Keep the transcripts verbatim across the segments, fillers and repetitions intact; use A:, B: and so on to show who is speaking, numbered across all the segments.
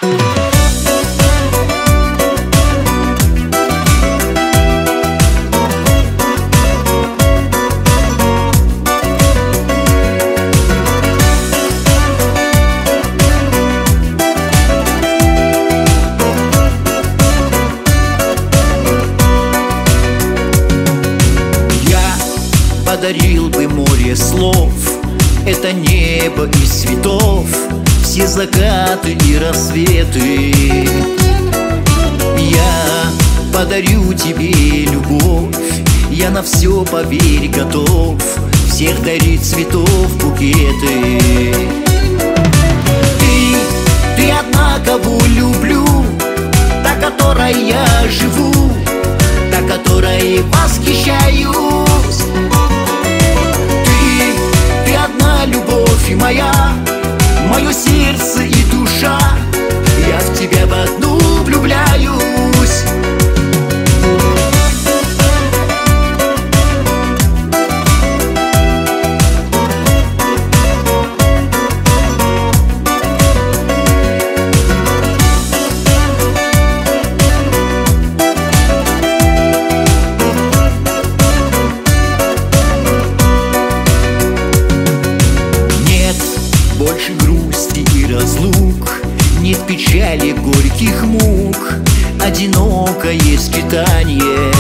A: Подарил бы море слов, это небо из цветов, все закаты и рассветы. Я подарю тебе любовь, я на все, поверь, готов, всех дарить цветов букеты. Ты, ты одна, кого люблю, та, которой я живу, та, которой восхищаюсь. Любовь моя, мое сердце и душа, я в тебя в одну влюбляюсь. Больше грусти и разлук, нет печали, горьких мук, одинокое скитание.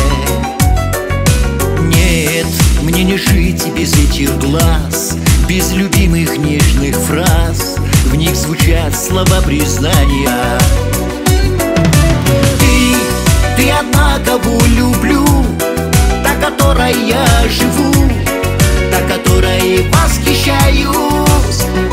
A: Нет, мне не жить без этих глаз, без любимых нежных фраз, в них звучат слова признания. Ты, ты одна, кого люблю, та, которой я живу, та, которой восхищаюсь.